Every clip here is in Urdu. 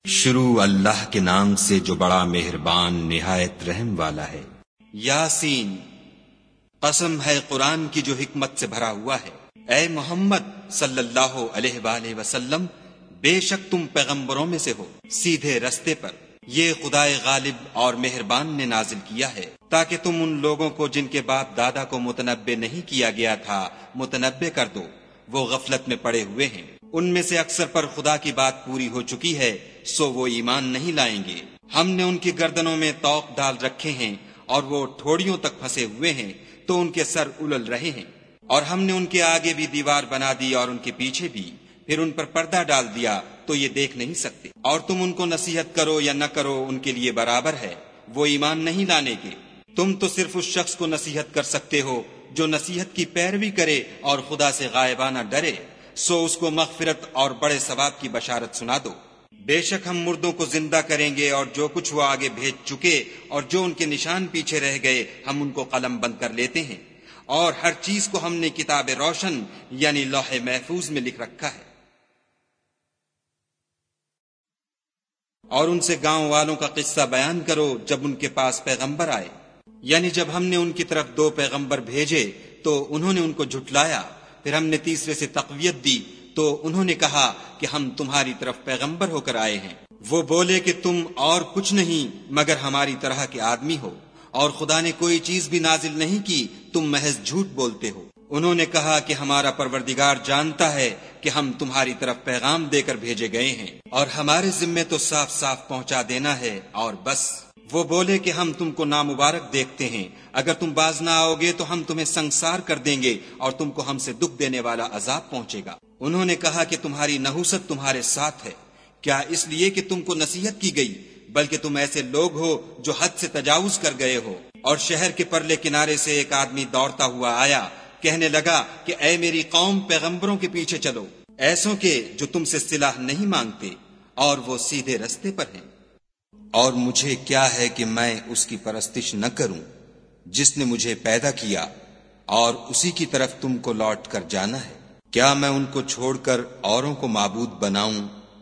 شروع اللہ کے نام سے جو بڑا مہربان نہایت رحم والا ہے۔ یاسین، قسم ہے قرآن کی جو حکمت سے بھرا ہوا ہے۔ اے محمد صلی اللہ علیہ وآلہ وسلم، بے شک تم پیغمبروں میں سے ہو سیدھے رستے پر۔ یہ خدائے غالب اور مہربان نے نازل کیا ہے تاکہ تم ان لوگوں کو جن کے باپ دادا کو متنبع نہیں کیا گیا تھا متنبع کر دو، وہ غفلت میں پڑے ہوئے ہیں۔ ان میں سے اکثر پر خدا کی بات پوری ہو چکی ہے، سو وہ ایمان نہیں لائیں گے۔ ہم نے ان کی گردنوں میں طوق ڈال رکھے ہیں اور وہ ٹھوڑیوں تک پھنسے ہوئے ہیں تو ان کے سر الل رہے ہیں، اور ہم نے ان کے آگے بھی دیوار بنا دی اور ان کے پیچھے بھی، پھر ان پر پردہ ڈال دیا تو یہ دیکھ نہیں سکتے۔ اور تم ان کو نصیحت کرو یا نہ کرو ان کے لیے برابر ہے، وہ ایمان نہیں لانے کے۔ تم تو صرف اس شخص کو نصیحت کر سکتے ہو جو نصیحت کی پیروی کرے اور خدا سے غائبانہ ڈرے، سو اس کو مغفرت اور بڑے ثواب کی بشارت سنا دو۔ بے شک ہم مردوں کو زندہ کریں گے، اور جو کچھ وہ آگے بھیج چکے اور جو ان کے نشان پیچھے رہ گئے ہم ان کو قلم بند کر لیتے ہیں، اور ہر چیز کو ہم نے کتاب روشن یعنی لوح محفوظ میں لکھ رکھا ہے۔ اور ان سے گاؤں والوں کا قصہ بیان کرو جب ان کے پاس پیغمبر آئے، یعنی جب ہم نے ان کی طرف 2 پیغمبر بھیجے تو انہوں نے ان کو جھٹلایا، پھر ہم نے تیسرے سے تقویت دی تو انہوں نے کہا کہ ہم تمہاری طرف پیغمبر ہو کر آئے ہیں۔ وہ بولے کہ تم اور کچھ نہیں مگر ہماری طرح کے آدمی ہو، اور خدا نے کوئی چیز بھی نازل نہیں کی، تم محض جھوٹ بولتے ہو۔ انہوں نے کہا کہ ہمارا پروردگار جانتا ہے کہ ہم تمہاری طرف پیغام دے کر بھیجے گئے ہیں، اور ہمارے ذمے تو صاف صاف پہنچا دینا ہے اور بس۔ وہ بولے کہ ہم تم کو نامبارک دیکھتے ہیں، اگر تم باز نہ آؤ گے تو ہم تمہیں سنگسار کر دیں گے اور تم کو ہم سے دکھ دینے والا عذاب پہنچے گا۔ انہوں نے کہا کہ تمہاری نحوست تمہارے ساتھ ہے، کیا اس لیے کہ تم کو نصیحت کی گئی، بلکہ تم ایسے لوگ ہو جو حد سے تجاوز کر گئے ہو۔ اور شہر کے پرلے کنارے سے ایک آدمی دوڑتا ہوا آیا، کہنے لگا کہ اے میری قوم، پیغمبروں کے پیچھے چلو، ایسوں کے جو تم سے صلاح نہیں مانگتے اور وہ سیدھے رستے پر ہیں۔ اور مجھے کیا ہے کہ میں اس کی پرستش نہ کروں جس نے مجھے پیدا کیا، اور اسی کی طرف تم کو لوٹ کر جانا ہے۔ کیا میں ان کو چھوڑ کر اوروں کو معبود بناؤں؟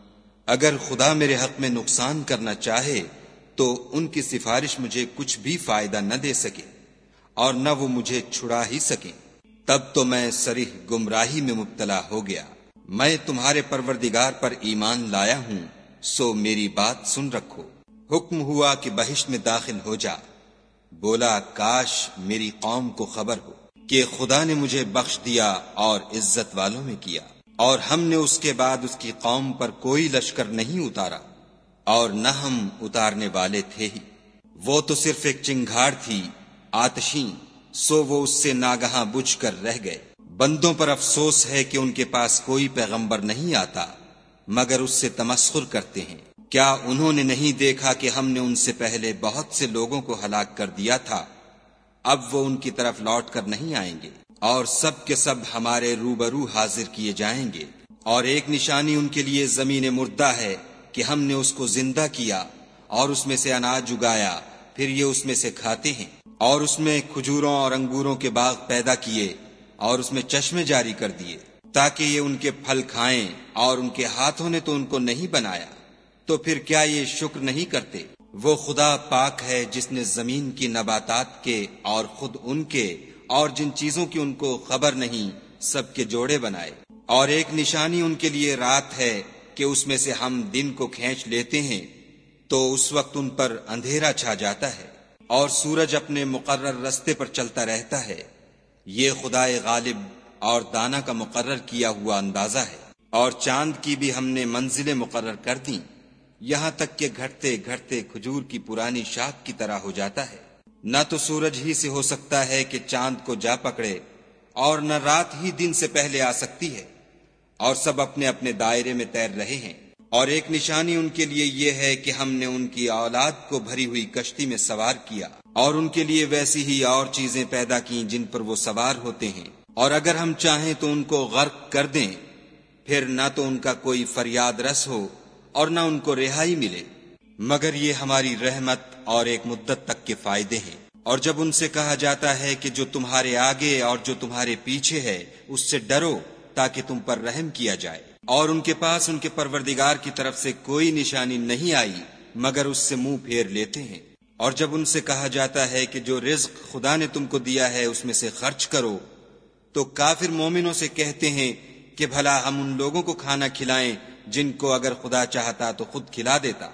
اگر خدا میرے حق میں نقصان کرنا چاہے تو ان کی سفارش مجھے کچھ بھی فائدہ نہ دے سکے، اور نہ وہ مجھے چھڑا ہی سکیں۔ تب تو میں صریح گمراہی میں مبتلا ہو گیا۔ میں تمہارے پروردگار پر ایمان لایا ہوں، سو میری بات سن رکھو۔ حکم ہوا کہ بہشت میں داخل ہو جا۔ بولا کاش میری قوم کو خبر ہو کہ خدا نے مجھے بخش دیا اور عزت والوں میں کیا، اور ہم نے اس کے بعد اس کی قوم پر کوئی لشکر نہیں اتارا، اور نہ ہم اتارنے والے تھے ہی۔ وہ تو صرف ایک چنگھاڑ تھی آتشیں، سو وہ اس سے ناگہاں بجھ کر رہ گئے۔ بندوں پر افسوس ہے کہ ان کے پاس کوئی پیغمبر نہیں آتا مگر اس سے تمسخر کرتے ہیں۔ کیا انہوں نے نہیں دیکھا کہ ہم نے ان سے پہلے بہت سے لوگوں کو ہلاک کر دیا تھا؟ اب وہ ان کی طرف لوٹ کر نہیں آئیں گے، اور سب کے سب ہمارے روبرو حاضر کیے جائیں گے۔ اور ایک نشانی ان کے لیے زمین مردہ ہے کہ ہم نے اس کو زندہ کیا اور اس میں سے اناج اگایا، پھر یہ اس میں سے کھاتے ہیں، اور اس میں کھجوروں اور انگوروں کے باغ پیدا کیے اور اس میں چشمے جاری کر دیے تاکہ یہ ان کے پھل کھائیں، اور ان کے ہاتھوں نے تو ان کو نہیں بنایا، تو پھر کیا یہ شکر نہیں کرتے؟ وہ خدا پاک ہے جس نے زمین کی نباتات کے اور خود ان کے اور جن چیزوں کی ان کو خبر نہیں سب کے جوڑے بنائے۔ اور ایک نشانی ان کے لیے رات ہے کہ اس میں سے ہم دن کو کھینچ لیتے ہیں تو اس وقت ان پر اندھیرا چھا جاتا ہے، اور سورج اپنے مقرر رستے پر چلتا رہتا ہے۔ یہ خدائے غالب اور دانا کا مقرر کیا ہوا اندازہ ہے۔ اور چاند کی بھی ہم نے منزلیں مقرر کر دیں، یہاں تک کہ گھٹتے گھٹتے کھجور کی پرانی شاخ کی طرح ہو جاتا ہے۔ نہ تو سورج ہی سے ہو سکتا ہے کہ چاند کو جا پکڑے، اور نہ رات ہی دن سے پہلے آ سکتی ہے، اور سب اپنے اپنے دائرے میں تیر رہے ہیں۔ اور ایک نشانی ان کے لیے یہ ہے کہ ہم نے ان کی اولاد کو بھری ہوئی کشتی میں سوار کیا، اور ان کے لیے ویسی ہی اور چیزیں پیدا کی جن پر وہ سوار ہوتے ہیں، اور اگر ہم چاہیں تو ان کو غرق کر دیں، پھر نہ تو ان کا کوئی فریاد رس ہو اور نہ ان کو رہائی ملے، مگر یہ ہماری رحمت اور ایک مدت تک کے فائدے ہیں۔ اور جب ان سے کہا جاتا ہے کہ جو تمہارے آگے اور جو تمہارے پیچھے ہے اس سے ڈرو تاکہ تم پر رحم کیا جائے، اور ان کے پاس ان کے پروردگار کی طرف سے کوئی نشانی نہیں آئی مگر اس سے منہ پھیر لیتے ہیں۔ اور جب ان سے کہا جاتا ہے کہ جو رزق خدا نے تم کو دیا ہے اس میں سے خرچ کرو، تو کافر مومنوں سے کہتے ہیں کہ بھلا ہم ان لوگوں کو کھانا کھلائیں جن کو اگر خدا چاہتا تو خود کھلا دیتا،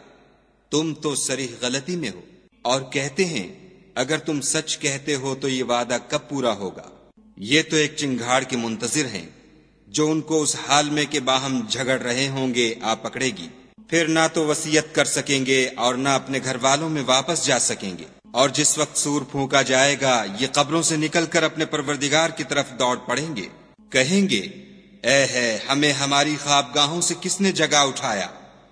تم تو صریح غلطی میں ہو۔ اور کہتے ہیں اگر تم سچ کہتے ہو تو یہ وعدہ کب پورا ہوگا؟ یہ تو ایک چنگھاڑ کے منتظر ہیں جو ان کو اس حال میں کہ باہم جھگڑ رہے ہوں گے آ پکڑے گی، پھر نہ تو وصیت کر سکیں گے اور نہ اپنے گھر والوں میں واپس جا سکیں گے۔ اور جس وقت سور پھونکا جائے گا یہ قبروں سے نکل کر اپنے پروردگار کی طرف دوڑ پڑیں گے، کہیں گے اے ہے ہمیں ہماری خوابگاہوں سے کس نے جگا اٹھایا؟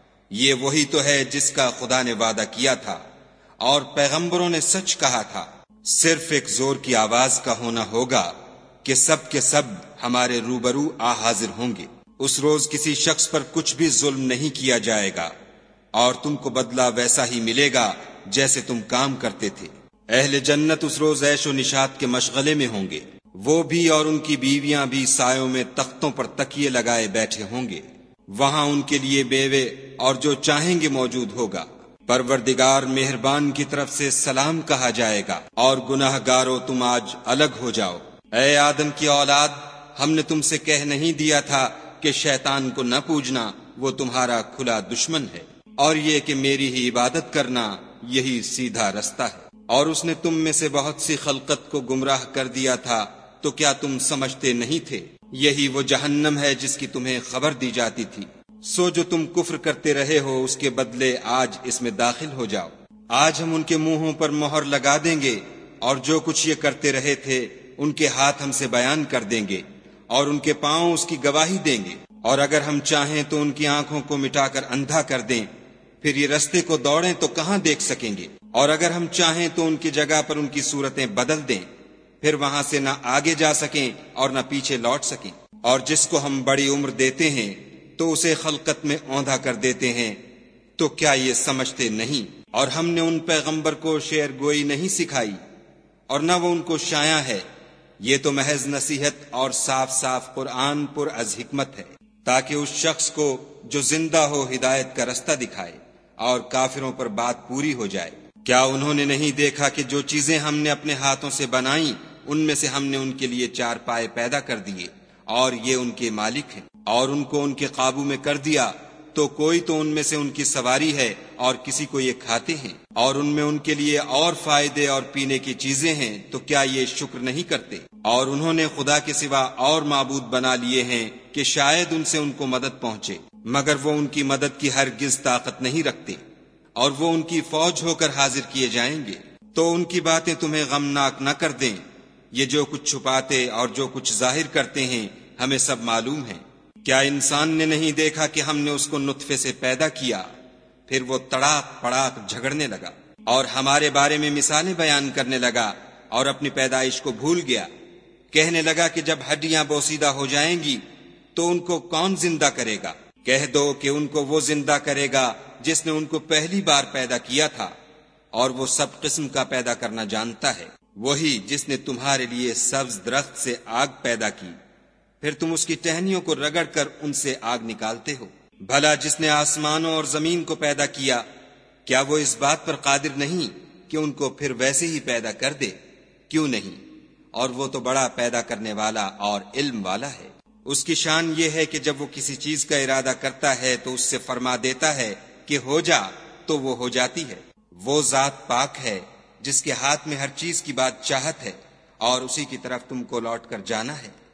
یہ وہی تو ہے جس کا خدا نے وعدہ کیا تھا اور پیغمبروں نے سچ کہا تھا۔ صرف ایک زور کی آواز کا ہونا ہوگا کہ سب کے سب ہمارے روبرو آ حاضر ہوں گے۔ اس روز کسی شخص پر کچھ بھی ظلم نہیں کیا جائے گا اور تم کو بدلہ ویسا ہی ملے گا جیسے تم کام کرتے تھے۔ اہل جنت اس روز عیش و نشاط کے مشغلے میں ہوں گے، وہ بھی اور ان کی بیویاں بھی سایوں میں تختوں پر تکیے لگائے بیٹھے ہوں گے، وہاں ان کے لیے بیوے اور جو چاہیں گے موجود ہوگا۔ پروردگار مہربان کی طرف سے سلام کہا جائے گا اور گناہ گارو تم آج الگ ہو جاؤ۔ اے آدم کی اولاد، ہم نے تم سے کہہ نہیں دیا تھا کہ شیطان کو نہ پوجنا، وہ تمہارا کھلا دشمن ہے، اور یہ کہ میری ہی عبادت کرنا یہی سیدھا رستہ ہے۔ اور اس نے تم میں سے بہت سی خلقت کو گمراہ کر دیا تھا، تو کیا تم سمجھتے نہیں تھے؟ یہی وہ جہنم ہے جس کی تمہیں خبر دی جاتی تھی۔ سو جو تم کفر کرتے رہے ہو اس کے بدلے آج اس میں داخل ہو جاؤ۔ آج ہم ان کے منہوں پر مہر لگا دیں گے اور جو کچھ یہ کرتے رہے تھے ان کے ہاتھ ہم سے بیان کر دیں گے اور ان کے پاؤں اس کی گواہی دیں گے۔ اور اگر ہم چاہیں تو ان کی آنکھوں کو مٹا کر اندھا کر دیں، پھر یہ رستے کو دوڑیں تو کہاں دیکھ سکیں گے۔ اور اگر ہم چاہیں تو ان کی جگہ پر ان کی صورتیں بدل دیں، پھر وہاں سے نہ آگے جا سکیں اور نہ پیچھے لوٹ سکیں۔ اور جس کو ہم بڑی عمر دیتے ہیں تو اسے خلقت میں اوندھا کر دیتے ہیں، تو کیا یہ سمجھتے نہیں؟ اور ہم نے ان پیغمبر کو شعر گوئی نہیں سکھائی اور نہ وہ ان کو شایع ہے، یہ تو محض نصیحت اور صاف صاف قرآن پر از حکمت ہے، تاکہ اس شخص کو جو زندہ ہو ہدایت کا رستہ دکھائے اور کافروں پر بات پوری ہو جائے۔ کیا انہوں نے نہیں دیکھا کہ جو چیزیں ہم نے اپنے ہاتھوں سے بنائیں ان میں سے ہم نے ان کے لیے 4 پائے پیدا کر دیے اور یہ ان کے مالک ہیں، اور ان کو ان کے قابو میں کر دیا تو کوئی تو ان میں سے ان کی سواری ہے اور کسی کو یہ کھاتے ہیں، اور ان میں ان کے لیے اور فائدے اور پینے کی چیزیں ہیں، تو کیا یہ شکر نہیں کرتے؟ اور انہوں نے خدا کے سوا اور معبود بنا لیے ہیں کہ شاید ان سے ان کو مدد پہنچے، مگر وہ ان کی مدد کی ہرگز طاقت نہیں رکھتے، اور وہ ان کی فوج ہو کر حاضر کیے جائیں گے۔ تو ان کی باتیں تمہیں غمناک نہ کر دیں، یہ جو کچھ چھپاتے اور جو کچھ ظاہر کرتے ہیں ہمیں سب معلوم ہے۔ کیا انسان نے نہیں دیکھا کہ ہم نے اس کو نطفے سے پیدا کیا، پھر وہ تڑاک پڑاک جھگڑنے لگا اور ہمارے بارے میں مثالیں بیان کرنے لگا اور اپنی پیدائش کو بھول گیا، کہنے لگا کہ جب ہڈیاں بوسیدہ ہو جائیں گی تو ان کو کون زندہ کرے گا؟ کہہ دو کہ ان کو وہ زندہ کرے گا جس نے ان کو پہلی بار پیدا کیا تھا، اور وہ سب قسم کا پیدا کرنا جانتا ہے، وہی جس نے تمہارے لیے سبز درخت سے آگ پیدا کی، پھر تم اس کی ٹہنیوں کو رگڑ کر ان سے آگ نکالتے ہو۔ بھلا جس نے آسمانوں اور زمین کو پیدا کیا، کیا وہ اس بات پر قادر نہیں کہ ان کو پھر ویسے ہی پیدا کر دے؟ کیوں نہیں؟ اور وہ تو بڑا پیدا کرنے والا اور علم والا ہے۔ اس کی شان یہ ہے کہ جب وہ کسی چیز کا ارادہ کرتا ہے تو اس سے فرما دیتا ہے کہ ہو جا، تو وہ ہو جاتی ہے۔ وہ ذات پاک ہے جس کے ہاتھ میں ہر چیز کی بات چاہت ہے، اور اسی کی طرف تم کو لوٹ کر جانا ہے۔